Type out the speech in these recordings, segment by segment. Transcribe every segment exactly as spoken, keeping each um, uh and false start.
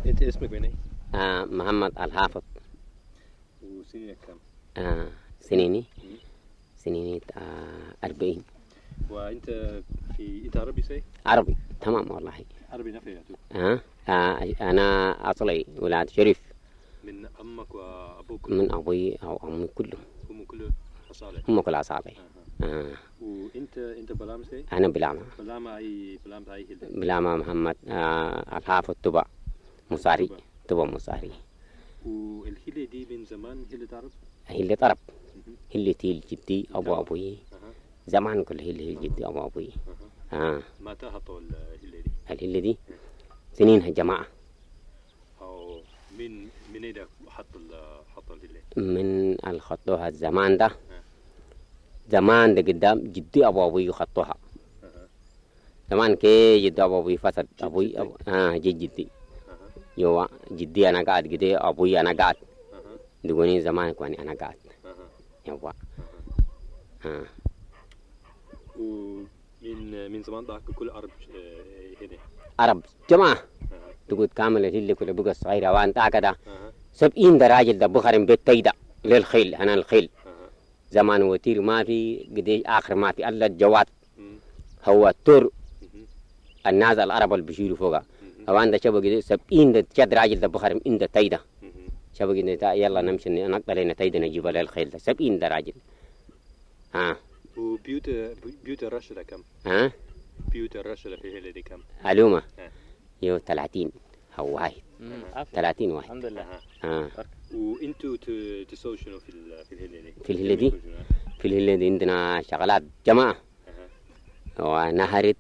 انت اسمك بين ايه؟ آه محمد الحافظ. وسنينك كم؟ آه سنيني سنيني آه أربعين. وانت في انت عربي سي؟ عربي تمام والله. عربي نفيته. آه. آه أنا أصلي ولاد شريف. من امك وابوك؟ من أبوي أو أمي كلهم. هم كله اصالة؟ هم كل أصابع. آه. آه. وانت انت بلام سي؟ أنا بلامة. بلام اي بلام اي هيل؟ بلامة محمد آه الحافظ تبع مصاري. تبع مصاري. والهيلة دي من زمان هيلة عرب؟ هيلة عرب. هيلة هيل جدي أبو أبوي. أه. زمان كل هيلة هيل جدي أبو أبوي. أه. آه. متى حطوا الهيلة دي؟ الهيلة دي سنينها جماعة. أو من من إيه ده حط ال حط الهيلة؟ من الخطوها الزمان ده. زمان ده قدام جدي أبو أبوي خطوها. أه. زمان كي جدي أبو أبوي فسد أبوي أبو آه جد جدي. أه. يوا جدي أنا قاعد كده أبوي أنا قاعد. أه. دقوني زمان كواني أنا قاعد. أه. يوا. آه. ومن من زمان ذاك كل عرب هنا. عرب جماعة. أه. تقول كامل اللي كله بقى صغيرة وأنت كده. أه. سبعين دراجل ده بخرم بيت تيدا للخيل أنا الخيل. أه. زمان وتير ما في قديش آخر ما في إلا الجواد. هو التور الناس العرب اللي بيشيلوا فوقها. هو عنده شبه قديش سبعين ده شد راجل ده بخرم إنده تيدا. شبه قديش يلا نمشي نقدر لنا تيدا نجيب له الخيل ده سبعين دراجل. ها. وبيوت بيوت الرشدة كم؟ ها. بيوت الرشدة في هيلة دي كم؟ علومة. يو ثلاثين هو واحد. ثلاثين واحد. الحمد لله. ها. وانتوا تسووا شنو في في الهيلة دي؟ في الهيلة دي في الهيلة دي عندنا شغلات جماعة. ونهرت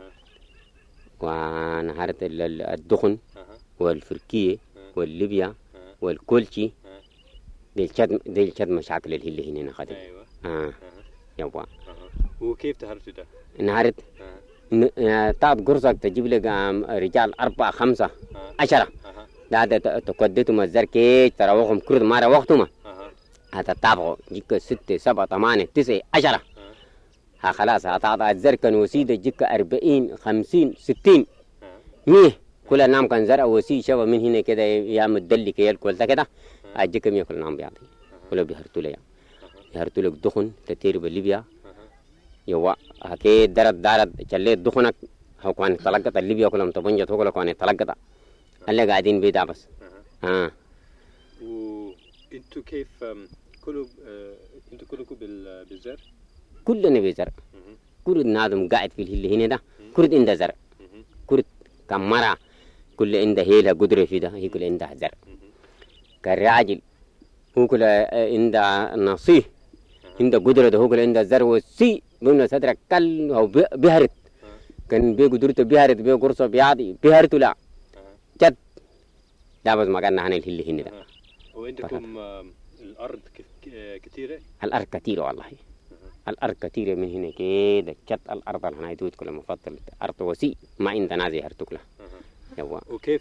ونهرت الدخن والفركية والليبيا والكلشي. دي شد دي شد مشاكل الهيلة هنا خدم. ايوه. اه. يوا. وكيف تهرتوا ده؟ نهرت تعب قرصك تجيب لك رجال أربعة خمسة عشرة. ده ده تقدتهم الزركي تراوحهم كرد مرة وقتهم. هذا تابعه جيك ستة سبعة ثمانية تسعة عشرة. ها خلاص هتعطى الزركن وسيدة جيك أربعين خمسين ستين مية. كل نام كان زرع وسي شبه من هنا كده يا مدلي كيال كل ده كده. أجيك مية كل نام بيعطي. كله بيهرتوا لي. يهرتوا لك دخن تطير بليبيا. يوا هكي درد درد جليت دخنك هو كان تلقط الليبيا كلهم تبنجت هو كان تلقط. اللي قاعدين بيدا بس. ها. وانتوا كيف كله انتوا كلكم بالزر؟ كلنا بزر. كرد نادم قاعد في الهيل هنا ده كرد عنده زر. كرد كمرة كل عنده هيلة قدرة في ده هي كل عنده زر. كالراجل هو كل عنده نصيح عنده قدرة ده هو كل عنده زر وسي بمن صدرك كل هو بيهرت. كان بيقدرته بيهرت بيقرصه بيعدي بيهرته لا. جد. ده بس ما قلنا عن الهيل هنا ده. وعندكم الأرض كثيرة؟ الأرض كثيرة والله. الأرض كثيرة من هنا كده جت الأرض اللي هنا يدود كل مفضل أرض وسيء ما عندنا زي هرتكلها. يوا. وكيف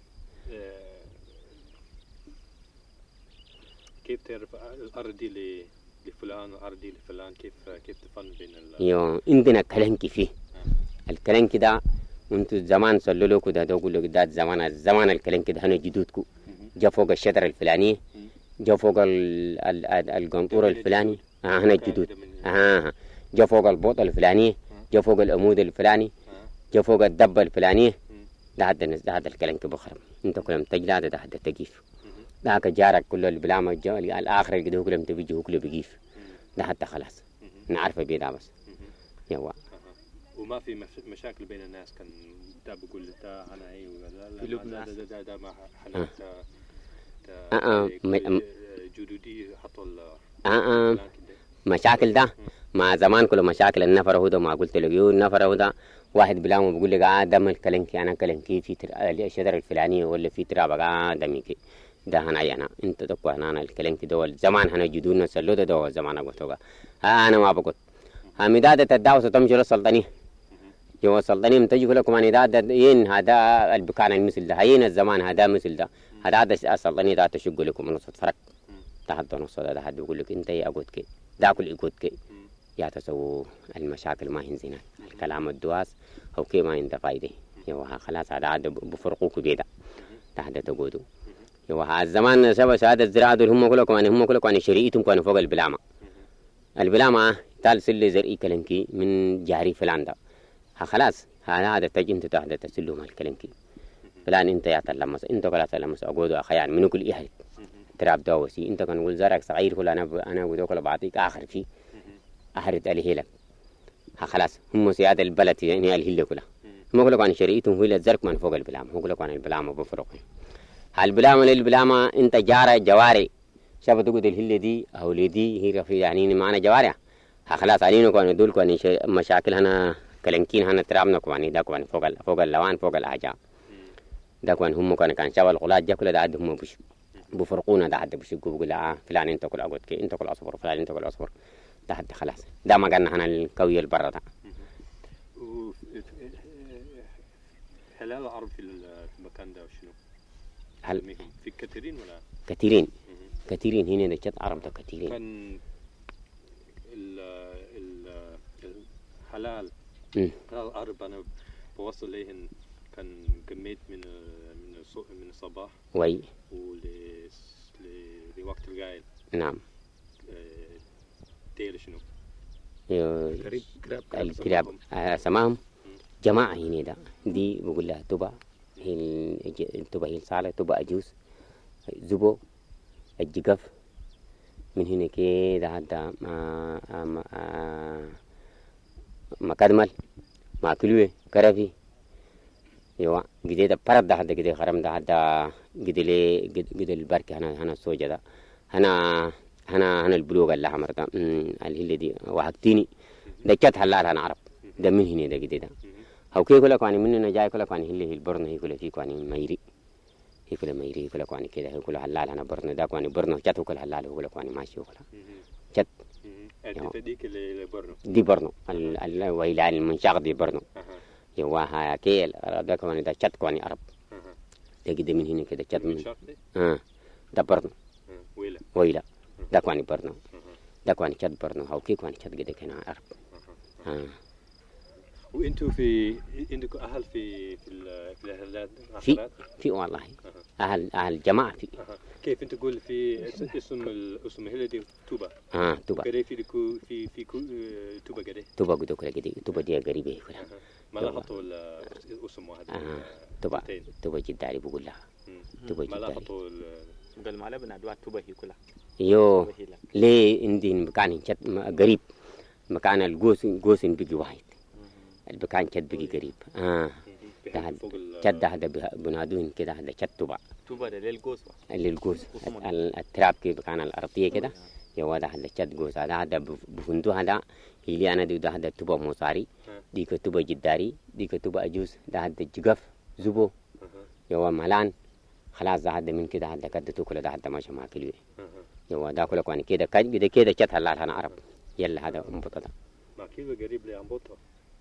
كيف تعرف الأرض دي لفلان والأرض دي لفلان كيف كيف تفن بين ال؟ يو عندنا كلنكي فيه. الكلنكي ده وانتو زمان سللوا كده ده يقول لك ده زمان الزمان الكلنكي ده هنا جدودكم جا فوق الشجرة الفلانية جا فوق القنطور الفلاني. آه هنا الجدود. آه جا فوق البوط الفلاني جا فوق العمود الفلاني جا فوق الدبة الفلانية. ده هذا ده هذا الكلام كبخرم. أنت كلام تجلا ده هذا تجيف. ده كجارك كله البلام الجو الآخر اللي كده كلام تبي جهو كله بيجيف. ده حتى خلاص نعرف بيدا بس. يوا. وما في مشاكل بين الناس كان ده بقول ده أنا أي ولا لا لا ده ده ده ما حلت. آه آه جدودي حطوا ال. آه آه مشاكل ده ما زمان كله مشاكل النفر هو ده ما قلت له يو النفر هو ده واحد بلامه بيقول لك آه دم الكلنكي أنا كلنكي في تر الشجرة الفلانية ولا في تراب آه دمي كي ده هنا أنا أنت تقوى هنا أنا الكلنكي دول زمان هنا جدودنا سلوا ده دول زمان أقول توقع ها أنا ما بقول همدادة تداوس تمشي للسلطانية جو السلطانية متجي كله كمان إذا ين هذا البكان المثل ده هين الزمان هذا مثل ده هذا هذا السلطانية ده تشق لكم نص فرق تحت نص ده حد بيقول لك أنت يا أقول كي ده كل يقول كي يا تسووا المشاكل ما هنزينات الكلام الدواس أو كي ما عند قايدة يوها خلاص هذا عاد بفرقوك بيدا تحت تقودوا يوه الزمان سبب سعادة الزراعة دول هم كلهم كمان هم كلهم كانوا شريئتهم كانوا فوق البلامة البلامة تال سل زرعي كلنكي من جاري فلان ده ها خلاص هذا هذا تجي انت تحت تسلوا مال كلنكي فلان انت يا تلمس انت كلا تلمس اقودوا اخيان منو كل اهل تراب دوسي انت كان قول زرعك صغير كل انا ب... انا ودو كلا بعطيك اخر فيه اخرت عليه لك ها خلاص هم سيادة البلد يعني الهله كلها هم كلهم كانوا شريئتهم هو الزرق من فوق البلامة هم كلهم كانوا البلامة بفرق البلامة للبلامة انت جارة جواري شاف تقول الهلة دي او لدي هي في يعني معنا جواري ها خلاص علينا كانوا دول كانوا مشاكل هنا كلنكين هنا ترابنا كواني دا كواني فوق ال... فوق اللوان فوق الاحجار دا كوان هم كانوا كان شاف الغلات جا كل ده عاد هم بش بفرقونا ده عاد بيشقوا بيقول اه فلان انت كل اقعد كي انت كل اصبر فلان انت كل اصبر ده عاد خلاص ده ما قلنا هنا القوي البر ده هل العرب في المكان ده وشنو؟ هل في كثيرين ولا؟ كثيرين كثيرين هنا نجت عرب ده كثيرين كان ال ال الحلال العرب أنا بوصل لهن كان كميت من من من الصباح وي ول لوقت القايل نعم تيل شنو؟ قريب الكلاب سماهم جماعة هنا ده دي بقول لها تبا هي التبا هي الصالة تبا أجوز زبو الجقف من هنا كده هذا ما ما ما كدمل ما كلوه كرفي يوا جديد برد ده هذا جديد خرم ده هذا جديد لي جديد البركة هنا هنا السوجة ده هنا هنا هنا البلوغ اللي حمر ده اللي دي واحد تيني ده كت حلال أنا عرب ده من هنا ده جديد ده هو كي كله كاني مننا جاي كله كاني اللي هي البرن هي كله في كاني ميري هي كله ميري هي كله كاني كده هي كله حلال أنا برن ده كاني برن كت هو كله حلال هو كله كاني ماشي هو كله كت ديك اللي برنو دي برنو ال ال ويلا المنشاق دي برنو يوا ها كيل ده كمان ده كت كاني عرب ده كده من هنا كده كت من آه ده برنو ويلا ويلا ده كاني برنو ده كاني كت برنو هو كي كاني كت كده كنا عرب آه وانتوا في عندكم اهل في في في الاهلات في في والله اهل اهل جماعه في كيف انت تقول في اسم اسم الهله دي توبا اه توبا قري في في في في توبا قري توبا قدو كده قدي توبا دي قريبه كده ما لاحظوا الاسم واحد آه. توبا توبا جداري بقول لها توبا جداري ما لاحظوا قال ما لبنا ادوات توبا هي كلها يو ليه عندي مكان قريب مكان الجوس جوس بيجي واحد المكان كد بيجي قريب اه ده كد ده هذا بنادون كده هذا كد توبا توبا ده للجوس للجوس التراب كيف كان الأرضية كده يوا ده هذا كد جوس هذا هذا بفندو هذا اللي أنا ده هذا توبا مصاري دي كتوبا جداري دي كتوبا أجوز ده هذا جقف زبو يوا ملان خلاص ده هذا من كده هذا كد توكل ده هذا ماشي ماكلوه يوا ده كله كان كده كده كده كد هلا أنا عرب يلا هذا أمبطة ده ماكلوه قريب لأمبطة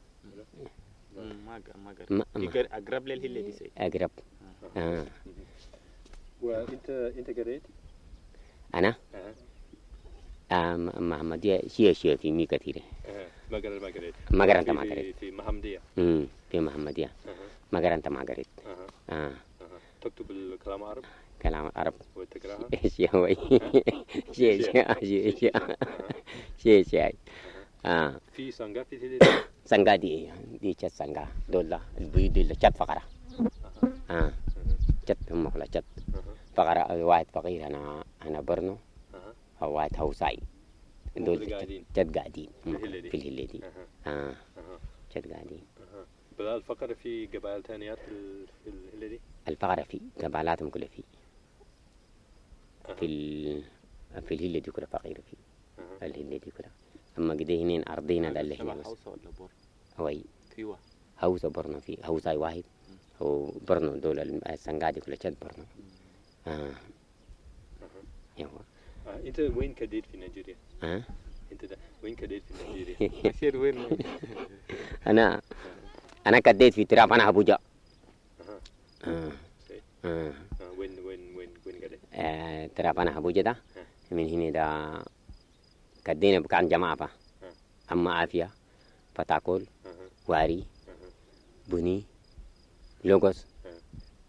ما ما قرب أقرب للهلة دي سي أقرب آه. وأنت أنت قريت؟ أنا؟ آه محمدية شيء شيء في مي كثيرة آه. ما قريت ما قريت ما قريت ما قريت في محمدية امم في محمدية آه. ما قريت ما قريت آه. آه. تكتب الكلام العرب؟ كلام العرب وتقراها؟ شيء هو شيء شيء شيء شيء شيء آه. في سانغا في تلي سانغا دي دي شت سانغا دولا البيو دي شت فقرة آه شت هم كلا شت فقرة واحد فقير أنا أنا برنو أو واحد هوساي دول شت قاعدين في الهلة دي آه شت قاعدين بدل الفقرة في قبائل ثانيات في الهلة دي الفقرة في قبائلاتهم كلها في في ال في الهلة دي كلها فقير في الهلة دي كلها أما قديه هنين أرضينا ده اللي هنا بس هوي فيوا هوسا برنو في هوساي واحد هو برنو دول السنغادي كله شد برنو آه يوا آه. أنت وين كديت في نيجيريا؟ آه أنت ده وين كديت في نيجيريا؟ أشير وين أنا أنا كديت في تراب أنا أبوجا آه آه وين وين وين وين كديت؟ آه تراب أنا أبوجا ده من هنا ده كدينا بكان جماعة با أما عافية فتاكل واري بني لوغوس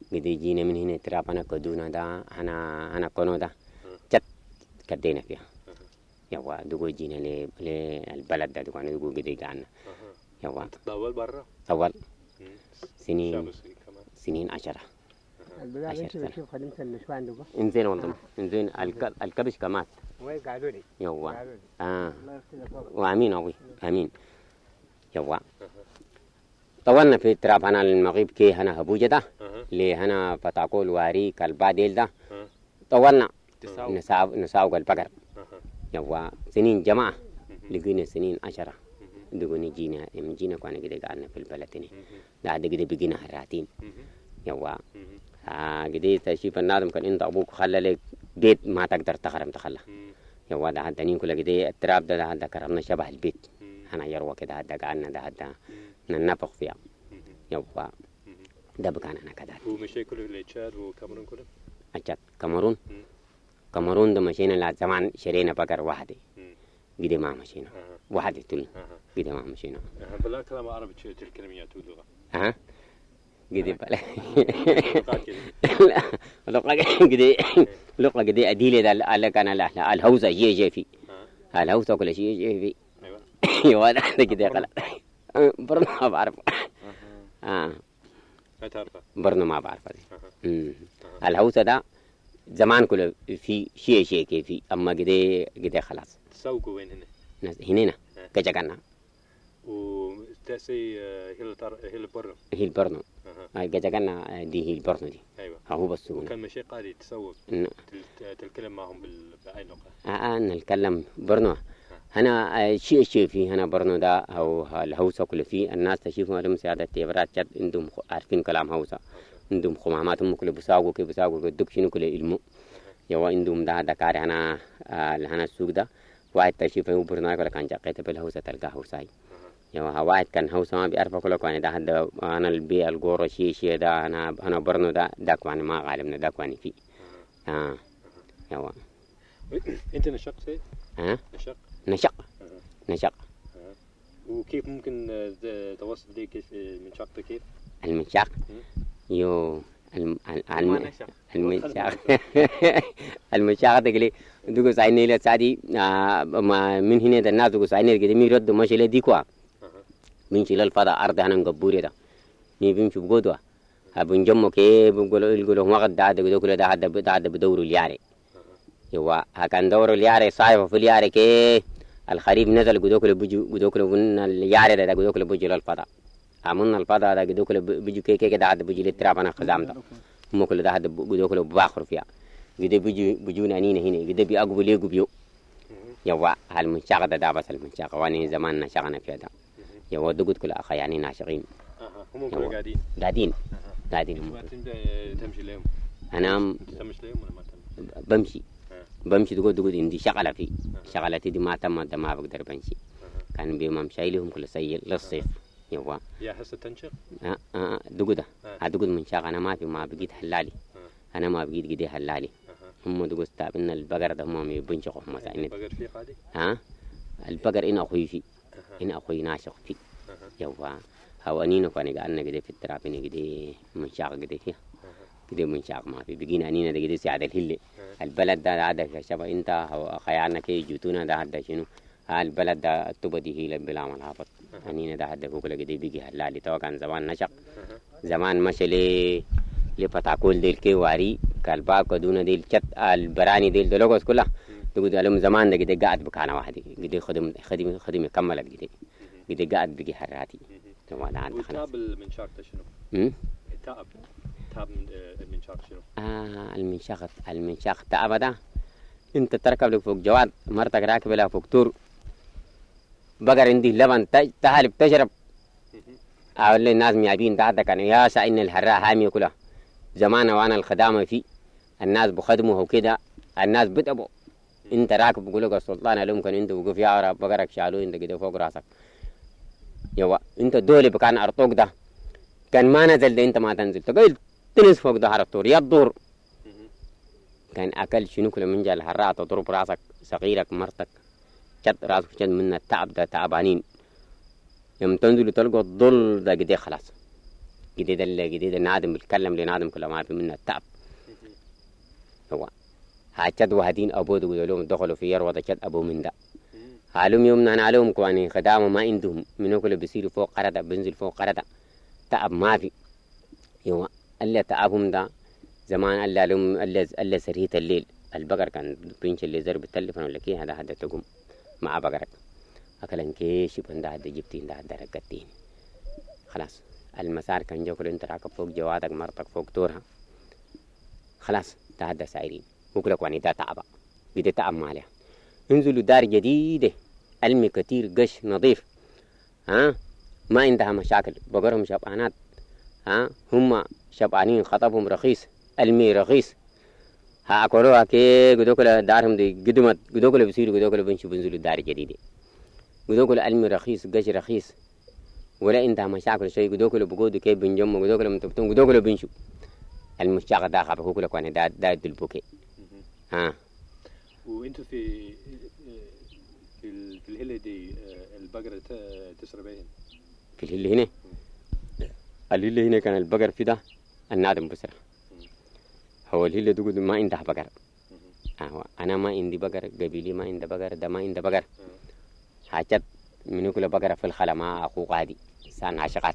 قد جينا من هنا ترابنا كدونا دا هنا هنا كونو دا جت كدينا فيها يوا دوغو جينا ل للبلد ده دوغو دوغو قد جانا يوا طول برا طول سنين سنين عشرة البلاد بشوف خدمت النسوان دوغو انزين والله انزين الكبش كمات وين قعدوا لي يوا اه وامين أوي امين يوا طولنا في التراب هنا المغيب كي هنا هبوجة ده اللي هنا فتاكول واري كالباديل ده طولنا نساو نساوق البقر يوا سنين جماعة لقينا سنين عشرة دقوني جينا من جينا كنا كده قعدنا في البلد هنا ده ده كده بقينا هراتين يوا آه كده تشوف النادم كان انت ابوك خلى لك بيت ما تقدر تخرم تخلى يوا ده هدانين كل كده التراب ده ده كرمنا شبه البيت هنا يروى كده ده قعدنا ده ده ننفخ فيها يوا ده بكان هنا كده ومشي كله لتشاد وكاميرون كله أجت كاميرون كاميرون ده مشينا لزمان شرينا بقر واحدة قد ما مشينا واحدة تل قد ما مشينا بلا كلام عربي الكلميات واللغة ها قد بلا لقى قد لقى قد أديلة ده على كان لا الهوزة جي جي في الهوزة كل شيء جي في أيوة ده كده قال برضه ما بعرف آه ما تعرفه برضه ما بعرفه الهوسة ده زمان كله في شيء شيء كيفي أما كده كده خلاص تسوقوا وين هنا هنا كجاكنا وتأسي هيل تر هيل برنو هيل برنو كجاكنا دي هيل برنو دي أيوة هو بس وكان مشي قادي تسوق تتكلم معهم بأي لغة آه آه نتكلم برنو هنا شيء شيء في هنا برنو ده أو الهوسة كله فيه الناس تشوفوا لهم سيادة تبرات جد عندهم عارفين كلام هوسة عندهم خماماتهم كله بساقوا كي بساقوا كدك شنو كله علمه يوا عندهم ده دكار هنا هنا السوق ده واحد تشوفه برنو كله كان جاكيته بالهوسة تلقاه هوساي يوا واحد كان هوسة ما بيعرف كله كان ده هذا أنا البيع الجورة شيء شيء ده أنا أنا برنو ده داك واني ما غالبنا داك واني فيه آه يوا أنت نشق سيد ها نشق نشق نشق وكيف ممكن توصف لي المنشاق كيف المنشاق يو الم الم المنشاق المنشاق ده قلي دوغو سايني لا سادي ما من هنا ده الناس دوغو سايني كده ميرد ماشي له ديكوا من شيل الفضاء أرض هنا نقبوري ده مي بيمشي بقودوا هبون جمو كي بقولوا يقولوا ما قد ده ده كله ده هذا ده هذا بدوروا الياري يوا هكان دوروا الياري صايفه في الياري كي الخريف نزل قدوك لبجو قدوك لبن الياري ده قدوك لبجو للفضاء عملنا الفضاء ده قدوك لبجو كي كي كده عاد بجو للتراب أنا خزام ده هم كل ده هذا قدوك لباخر فيها قدو بجو بجونا هنا هنا قدو بيأقبل ليه قبيو يوا هالمنشاق ده ده بس المنشاق واني زمان نشاقنا فيها ده يوا دقت كل أخا يعني ناشقين هم كل قاعدين قاعدين قاعدين تمشي لهم أنا تمشي لهم ولا ما تمشي بمشي بمشي تقول تقول عندي شغلة في شغلتي دي ما تم ده ما بقدر بمشي كان بيوم شايلهم كل سيء للصيف يوا يا حس تنشق آه آه دقوا ده هدقوا من شاق أنا ما في ما بقيت حلالي أنا ما بقيت قدي حلالي هم دقوا استابنا البقر ده هم بينشقوا هم ساينين البقر فيه قادي ها البقر إن أخوي في إن أخوي ناشق في يوا هوانينه كانوا قالنا قدي في التراب إن قدي من شاق قدي فيها قدي من شاق ما في بقينا أنينا ده قدي سعد الهلة البلد ده هذا شبه أنت أو خيارنا كي جوتونا ده هذا شنو البلد ده تبدي هي لبلا ملافط أنينا ده هذا كوكلا قدي بيجي هلالي تو كان زمان نشق زمان ماشي لي لفتاكول ديل كي واري كالبا كدونا ديل شت البراني ديل دلوقس كلها تقول لهم زمان ده قدي قاعد بكانا واحد قدي خدم خدم خدم كملت قدي قدي قاعد بيجي هراتي تو ده عندنا وتاب المنشاق ده شنو؟ هم؟ تاب تاب المنشاق شنو؟ آه المنشاق المنشاق تاب ده انت تركب لك فوق جواد مرتك راكب لها فوق تور بقر عندي لبن تهلب تشرب اقول للناس ميابين ده كانوا يا ساين الحراء هامي كلها زمان وانا الخدامه في الناس بخدموا وكده الناس بتبوا انت راكب بقول لك السلطان لهم كان انت وقف يا رب بقرك شالوه انت كده فوق راسك يوا انت دولي بكان ارطوك ده كان ما نزل ده انت ما تنزل تقول تنس فوق ظهر الطور يا الدور كان اكل شنو كل من جا الحراء تضرب راسك صغيرك مرتك شد راسك شد من التعب ده تعبانين يوم تنزل تلقى الضل ده قدي خلاص جديد اللي جديد النادم بيتكلم لنادم كل ما في منه التعب هو هاتشد وهدين أبود ويقولون دخلوا في يروض شد أبو من ده علوم يومنا أنا علوم كواني خدامة ما عندهم منو كله بيصيروا فوق قردة بنزل فوق قردة تعب ما في يوا اللي تعبهم ده زمان اللي لهم اللي اللي سريت الليل البقر كان بينش اللي زر بالتلفون ولا كي هذا هذا تقوم مع بقرك أكلن كيش بنده هذا جبتين ده هذا ركتين خلاص المسار كان جو كل انت راكب فوق جوادك مرتك فوق تورها خلاص ده هذا سايرين وكل كواني ده تعب بدي تعب مالها انزلوا دار جديدة علمي كتير قش نظيف ها ما عندها مشاكل بقرهم شبعانات ها هم شبعانين خطبهم رخيص علمي رخيص ها أكلوها كي قدوكلا دارهم دي قدمت قدوكلا بيصيروا قدوكلا بنشوا بنزلوا دار جديدة قدوكلا علمي رخيص قش رخيص ولا عندها مشاكل شيء قدوكلا بقودوا كي بنجموا قدوكلا متبتون قدوكلا بنشوا المشاكل داخل بقولك كواني دا دا البوكي ها وانتوا في في في الهلة دي البقرة تسرى بين في الهلة هنا الهلة هنا كان البقر في ده النادم بسرة هو الهلة تقول ما عندها بقر آه أنا ما عندي بقر قبيلي ما عنده بقر ده ما عنده بقر حاجات من كل بقرة في الخلا ما أخوك هذه سان عشقات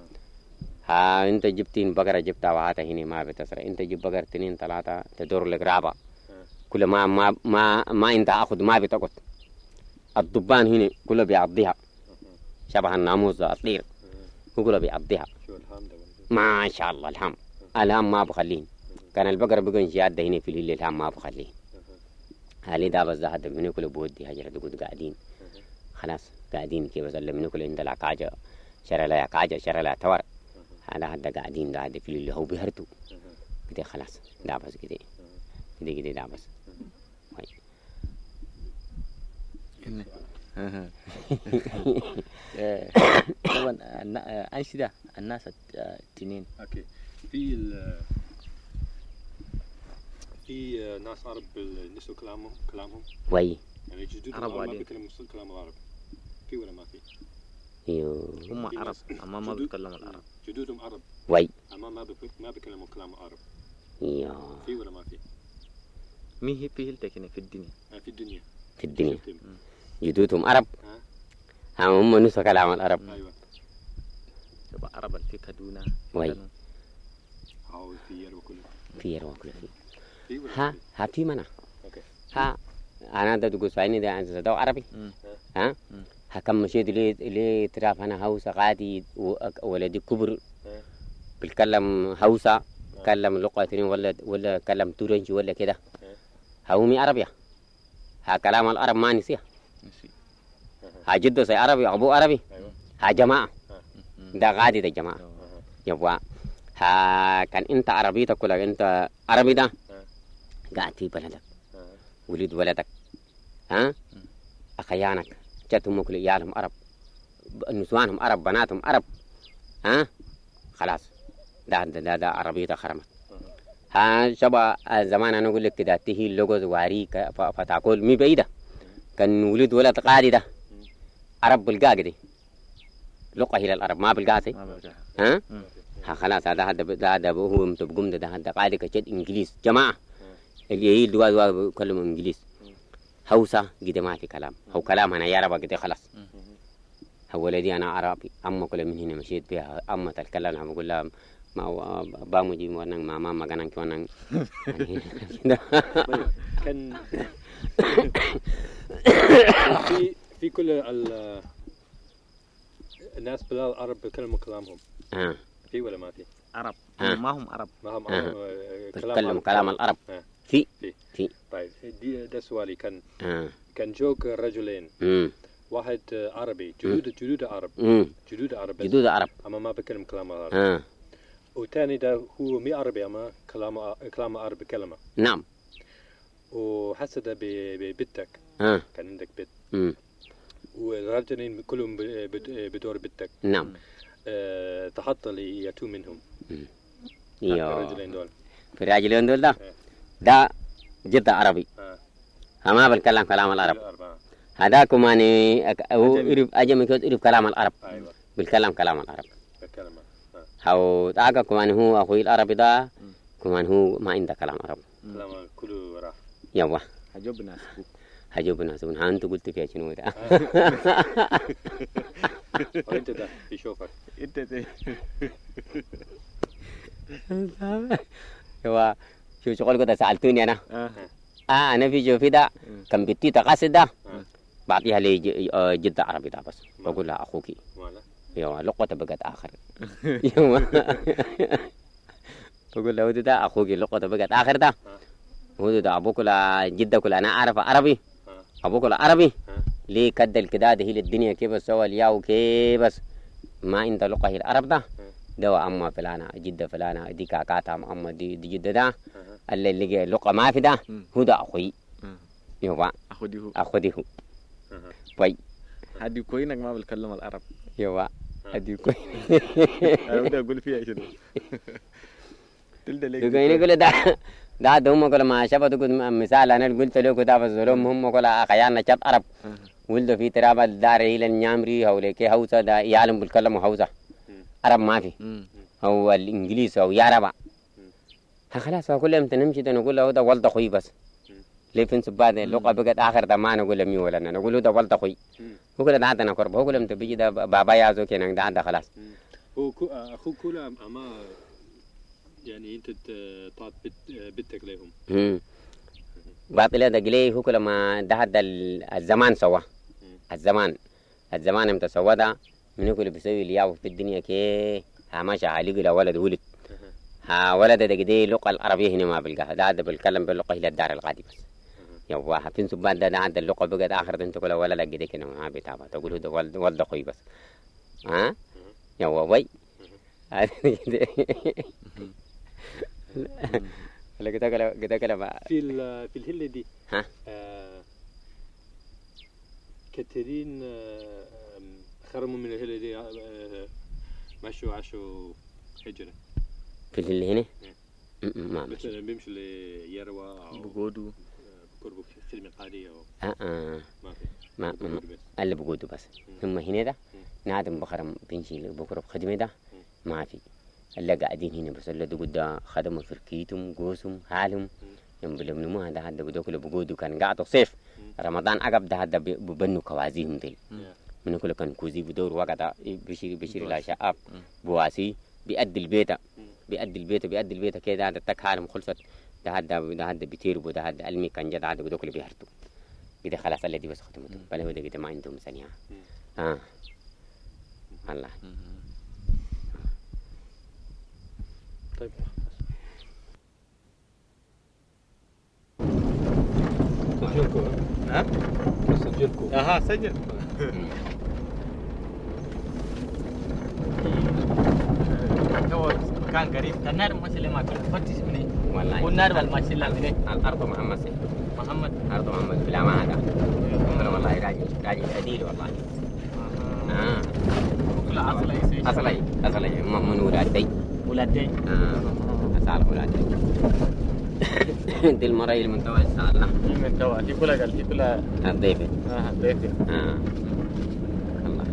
ها أنت جبتين بقرة جبتها وهذا هنا ما بتسرى أنت جب بقرة تنين ثلاثة تدور لك رابع كل ما ما ما ما أنت أخذ ما بتقط الضبان هنا كله بيعضيها شبه الناموس الطير كله بيعضيها ما شاء الله الهم الهم ما بخلين كان البقرة بيجون شياد هنا في الليل الهم ما بخلين هالي ده بس هذا منو كله بودي هجرة تقول قاعدين خلاص قاعدين كي بس اللي منو كله عند لا كاجة شر لا كاجة شر لا توار هذا هذا قاعدين ده هذا في الليل هو بيهرتو كده خلاص ده بس كده كده كده ده بس طبعا أنشدة الناس التنين أوكي في ال في ناس عرب نسوا كلامهم كلامهم وي يعني جدود عرب ما بيتكلموا كلام العرب في ولا ما في؟ ايوه هم عرب أما ما بيتكلموا العرب جدودهم عرب وي أما ما ما بيتكلموا كلام العرب ايوه في ولا ما في؟ مين هي في هلتك في الدنيا في الدنيا في الدنيا جدودهم عرب ها هم نسوا كلام العرب أيوة تبع عرب في كدونا وي أو في يروى كله في يروى كله في ها ها في منا أوكي ها أنا ده تقول سعيني ده عن زدوا عربي ها ها كم مشيت لي لي تراف أنا هوسة قادي ولدي كبر بيتكلم هوسة كلم لغة ولا ولا كلم تورنج ولا كده هومي عربية ها كلام العرب ما نسيه ها جدو سي عربي أبو عربي ها جماعة ده غادي ده جماعة يبوا ها كان أنت عربي تقول أنت عربي ده قاعد في بلدك ولد ولدك ها أخيانك جتهم كل يالهم عرب نسوانهم عرب بناتهم عرب ها خلاص ده ده ده عربي ده خرمت ها شبا زمان أنا أقول لك كده تهي اللغز واري فتاكل مي بعيدة كان ولد ولد قاعد ده عرب بالقاعدة لقى هي العرب ما بالقاعدة ها ها خلاص هذا هذا هذا هو متبقم ده هذا قاعد كشد إنجليز جماعة اللي هي دوا دوا بيتكلموا إنجليز هوسة كده ما في كلام هو كلام أنا يا رب كده خلاص هو ولدي أنا عربي أما كل من هنا مشيت بها أما تتكلم أنا بقول لها ما بامجي وانا ما ما ما كان كمان كان في في كل الناس بلاد العرب بيتكلموا كلامهم آه. في ولا ما في عرب آه. ما هم عرب ما هم آه. كلام كلام العرب آه. في في في طيب دي ده سؤالي كان آه. كان جوك رجلين مم. واحد عربي جدود جدود عرب مم. جدود عرب جدود عرب أما ما بكلم كلام العرب آه. وثاني ده هو مي عربي أما كلام كلام عربي كلمة نعم وحس ده ببتك آه. كان عندك بيت مم. والرجلين كلهم بدور بيتك نعم أه تحط لي يتو منهم يو الرجلين دول في الرجلين دول ده ده جد عربي آه. ما بالكلام كلام العرب أربعة هذا كمان هو يعرف أجمع كده يعرف كلام العرب أيوة بالكلام كلام العرب بالكلمة هو تاجا كمان هو أخوي العربي ده كمان هو ما عنده كلام عربي كلام كله راح يوا حجوب ناس حجوب ناس ها أنت قلت فيها شنو ده وأنت ده يشوفك انت ده يوا شو شغل كده سألتوني أنا اه آه أنا في شوفي ده كان بيتي تقصد ده بعطيها لي جدة عربي ده بس بقول لها أخوكي يوا لقطة بقت آخر يوا بقول له ده أخوكي لقطة بقت آخر ده هو ده أبوك لا جدة كل أنا أعرف عربي أبوك لا عربي ليه كدل كده ده هي الدنيا كيف سوى الياو كيف بس ما عند لقة هي العرب ده ده أما فلانة جدة فلانة دي كاكاتا أما دي دي جدة ده اللي اللي لقة ما في ده هو ده أخوي يوا اخدي هو أخوي هو باي هادي كوينك ما بتكلم العرب يوا هادي كوي انا بدي اقول فيها شنو تلد ليك يقول يقول ده ده ده هم كل ما شافوا تقول مثال أنا قلت له كده بس هم هم كل أخيانا شاب عرب ولد في تراب الدار إلى النيامري أو لكي هوسا ده يعلم بالكلام هوسا عرب ما في هو الإنجليز أو يعرب خلاص كل يوم تنمشي نقول له ده ولد أخوي بس ليه فين سباد اللقة بقت آخر ده ما نقول مي ولا نقول له ده ولد أخوي هو كده ده عندنا قرب هو كل يوم تبيجي ده بابا يازو كنا ده عندنا خلاص هو أخوك كله أما يعني أنت تعط بنتك لهم بعد له دقلي هو كل ما ده هذا الزمان سوا الزمان الزمان امتى سوا ده من يقول بيسوي الياو في الدنيا كي ها ماشي عليق لا ولد ولد ها ولد ده قدي اللغة العربية هنا ما بلقاها ده هذا بالكلام باللغة إلى الدار الغادي بس يوا حفين سبان ده ده عند اللغة بقت آخر أنت كل ولا لا قدي كنا ما بيتابع تقول ده ولد ولد أخوي بس ها يوا وي لا كده كلا كده كلا في في الهلة دي ها كثيرين خرموا من الهلة دي مشوا عاشوا هجرة في اللي هنا ما مثلا بيمشوا ليروى أو بقودو بقربوا في فيلم قادي أو آه آه ما في ما ما اللي بقودو بس ثم هنا ده نادم بخرم بنشي بقرب خدمة ده ما في اللي قاعدين هنا بس اللي قد خدموا فركيتهم قوسهم حالهم يوم بلمنمو هذا هذا بدوك اللي بقودو كان قاعد صيف رمضان عقب ده هذا ببنوا كوازيهم دي من كل كان كوزي بدور وقت بشير بشير لا شعب بواسي بيأدي البيت بيأدي البيت بيأدي البيت كده هذا تك حالهم خلصت ده هذا ده هذا بيتيربو ده هذا علمي كان جد هذا بدوك اللي بيهرتو كده خلاص اللي دي بس ختمته بل هو ده كده ما عندهم ثانية آه الله طيب سجلكوا ها سجلكوا اها سجل هو كان قريب النار مسلم ما كان فتش مني والله والنار والماشي مني الأرض محمد سي محمد أرض محمد بلا ما هذا أنا والله راجل راجل أديل والله آه كل أصل أي أصلي أصلي من ولادي ولادي آه أسأل ولادي دي المرة اللي من توا سألنا من توا دي كلها قال دي كلها الضيفة آه ضيفة آه الله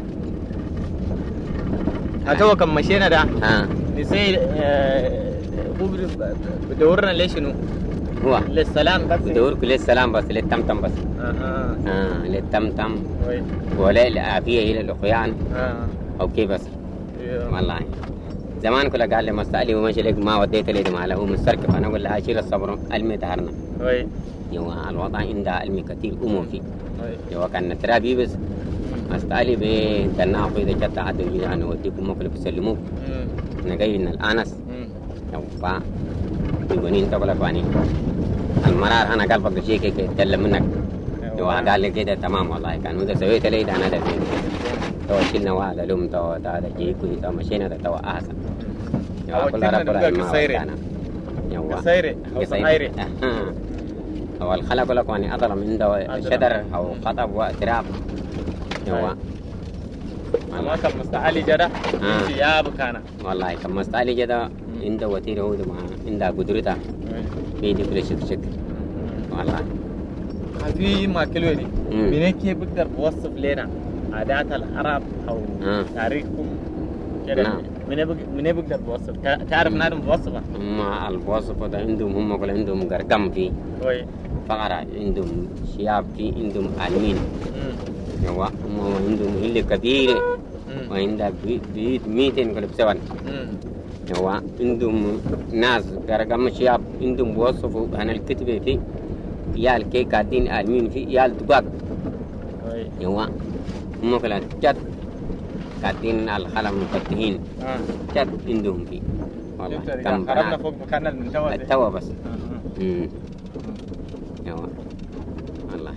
هتوا كم مشينا ده آه نسي هو بدورنا ليش شنو هو للسلام بس بدور كل السلام بس للتمتم بس اها آه للتمتم وي ولا العافية إلى الأخوان اه أو كيف بس ايوه والله زمان كله قال لي مستعلي وماشي لك ما وديت لي ما له مستركب أنا أقول له أشيل الصبر علمي تهرنا وي يوا الوضع عنده علمي كثير أمور فيه وي يوا كان ترابي بس مستعلي بتنا أخوي إذا جت عدو أنا أوديكم مقلة بسلموك أنا جاي من الآنس يوا يبنين تقول فاني المرار أنا قلبك شيء كي يتكلم منك يوا قال لي كده تمام والله كان وإذا سويت لي ده أنا ده فين تو شلنا واحد لوم تو هذا جيكو تو مشينا تو أحسن يوا كل رب كسيري يوا كسيري أو صغيري هو الخلق لك واني أضل من ده شدر أو خطب واعتراف يوا ما كان مستعلي جدا يا بكانا والله كان مستعلي جدا عنده وتيره هو ما عنده قدرته بيدي كل شك شك والله في ما كلوا دي من كيف بقدر بوصف لنا عادات العرب أو تاريخهم كده من يبقى من يقدر بوصف تعرف نادم بوصفه ما البوصفة ده عندهم هم كل عندهم قرقم فيه كويس فقرة عندهم شياب فيه عندهم ألمين يوا هم عندهم اللي كبيرة وعندها بيت ميتين كل بسوان يوا عندهم ناس قرقم شياب عندهم بوصفوا أنا الكتبة فيه يال كي قاعدين ألمين فيه يال دقاق يوا هم كلا جد قاعدين على الخلا مفتحين جد عندهم فيه والله كم خربنا فوق مكاننا التوا التوا بس امم يوا والله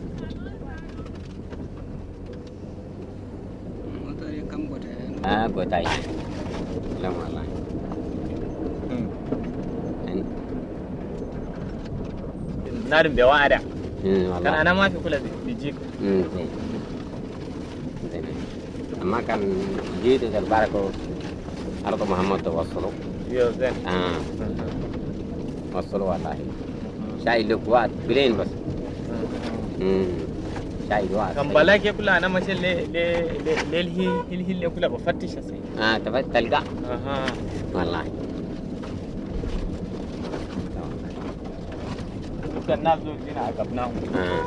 كم قطع اه قطع لا والله نادم بيوارع والله كان انا ما في كل بيجيك امم زين أما كان جيد البركة أرض محمد توصلوا يا زين آه وصلوا والله شاي لك وقت بلين بس امم شاي وقت كم بلاك يقول أنا ماشي ل ل ل للهي للهي اللي يقول بفتش أسي آه تبت تلقى أها والله كان الناس دول هنا عقبناهم آه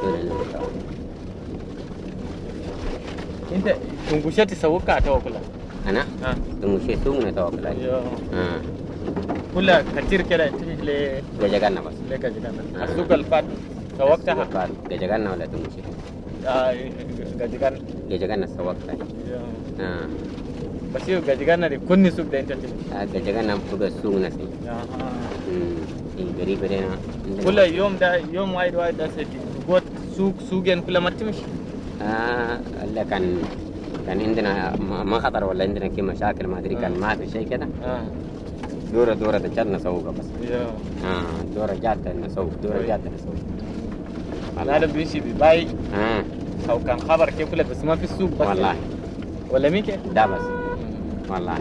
أنت تنقشتي سووك أتوكلها أنا ها تمشي سونا توكل يا آه كلها كتير كده تيجي ل جاجنا بس لك جانا السوق الفات سوقتها بعد جاجنا ولا تمشي آه جاجنا جاجنا سوقتها آه بس يو جاجنا دي كوني سوق ده أنت تيجي آه جاجنا بقى سونا سي أها امم غريب هنا كل يوم ده يوم واحد واحد ده سيدي قوت سوق سوقين كلها ما تمشي آه اللي كان كان عندنا ما خطر ولا عندنا كي مشاكل ما ادري كان ما في شيء كده اه دوره دوره تجنا نسوقها بس يا اه دوره جات نسوق دوره جات نسوق هذا بيمشي بباي اه او كان خبر كيف كله بس ما في السوق بس والله ولا مين كده ده بس والله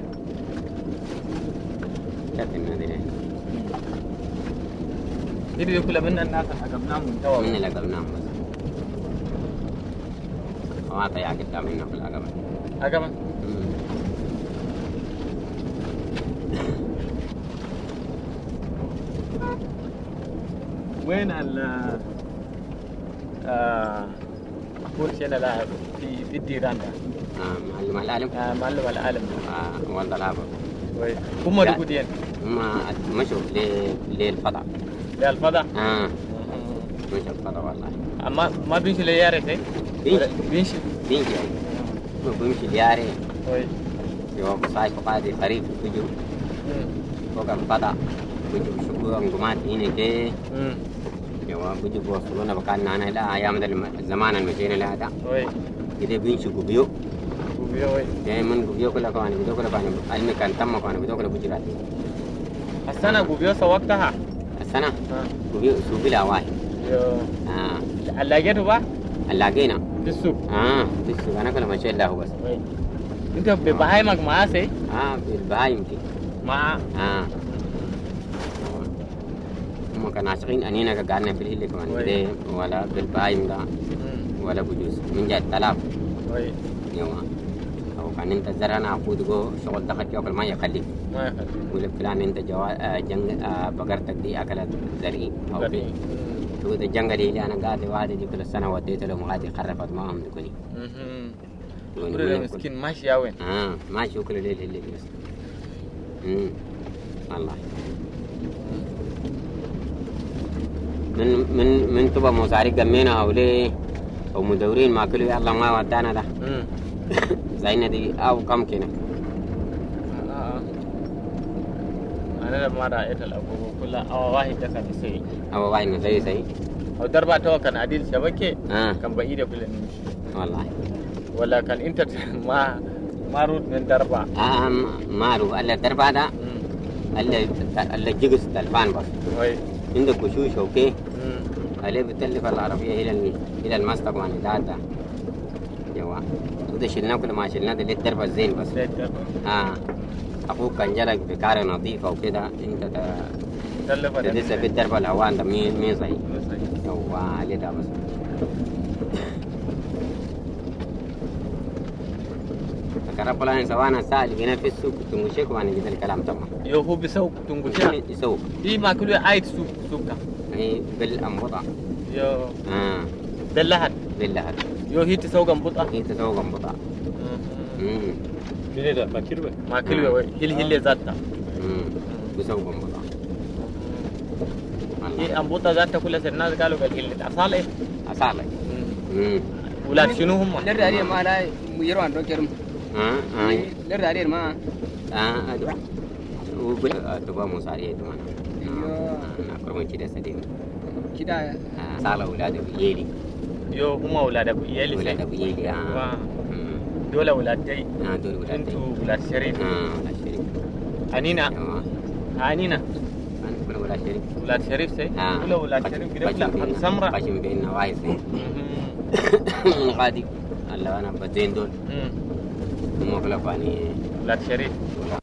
جات النادي دي كلها من الناس عقبناهم من توا من اللي قبلناهم بس ما طيا قدامنا في العقبة عقبة وين ال آه أقول شيء لا في في الديران ده آه معلم العالم آه معلم العالم آه والله لا كويس هم اللي قدين ما مشوا للفضاء للفضاء آه مشوا الفضاء والله ما ما بيمشي ليارة شيء بيمشي بيمشي بيمشي ما بيمشي ليارة كويس يوم صايف قادي خريف بيجوا فوق الفضاء بيجوا بيشوفوا انقمات هنا كي يوم بيجوا بيوصلونا بكاننا أنا لا أيام الزمان المشينا لا ده كده بيمشوا بيو بيو دائما بيو كله كانوا بيو كله كانوا علمي كان تم كانوا بيو كله بيجرات السنة بيو سوقتها السنة بيو سوق لا واحد آه اللاجته بقى اللاجينا في السوق آه في السوق أنا كل ما شاء الله بس أنت ببهايمك معاه سي آه بالبهايم كي مع آه هم كانوا عاشقين أنينا قعدنا في الهيل كمان كده ولا بالبهايم ده ولا بجوز من جهة تلاف يوم أو كان أنت زرعنا عقود جو شغل دخل يأكل ما يخليك ما يخليك ولا فلان أنت جوا جنگ بقرتك دي أكلت زرعي أو كده تو ده جنگل اللي أنا قاعد واحد دي كل سنة وديته له مغادي خرفت ما هم دكوني كل مسكين ماشي يا وين آه ماشي وكل ليل اللي بس امم والله من من من تبى مصاري جمينا أو ليه أو مدورين ما كل يلا ما ودانا ده زينا دي أو كم كنا آه أنا لما رأيت الأبو كلها أو واحد ده كان يسوي أو واحد نسوي سوي أو دربا تو كان عديل شبكة آه كان بعيد كل النمش والله ولا كان أنت ما ما رود من دربا آه ما رود ألا دربا ده ألا ألا جيجس تلفان بس عندك وشوش أوكي عليه بتلف العربية إلى إلى المسطق وان دادا جوا وده شلنا كل ما شلنا ده للدرب الزين بس آه أخوك كان جالك بكارة نظيفة وكده أنت تلف تدس في الدرب الهوان ده مين مين صحيح جوا عليه ده بس كربلان سوانا سالي بينا في السوق تنغشيك وانا جد الكلام تمام يو هو بيسوق تنقشها يسوق إيه ما كله عايد سوق سوقها اي بالأنبطة يو اه دلهت بالله يو هي تسوق أنبطة هي تسوق أنبطة امم من هذا ما كيلو ما كله هي هي ذاتها امم تسوق أنبطة هي أنبطة ذاتها كل الناس قالوا قال هي أصالة إيه أصالة امم ولاد شنو هم؟ لر عليه ما لا يروان روكرم اه اه لر عليه ما اه ادوا وبل تبغى مصاريه تمام ايوه انا كرمه كده سدين كده صالة أولاد يلي يو هم أولاد أبو يلي أولاد أبو يلي آه دول أولاد جاي آه دول أولاد أنتوا أولاد شريف آه أولاد شريف أنينا أنينا أنا كل أولاد شريف أولاد شريف سي آه كل أولاد شريف كده لا سمرة قشم بيننا وايد غادي الله أنا بدين دول مو كلا فاني أولاد شريف ولا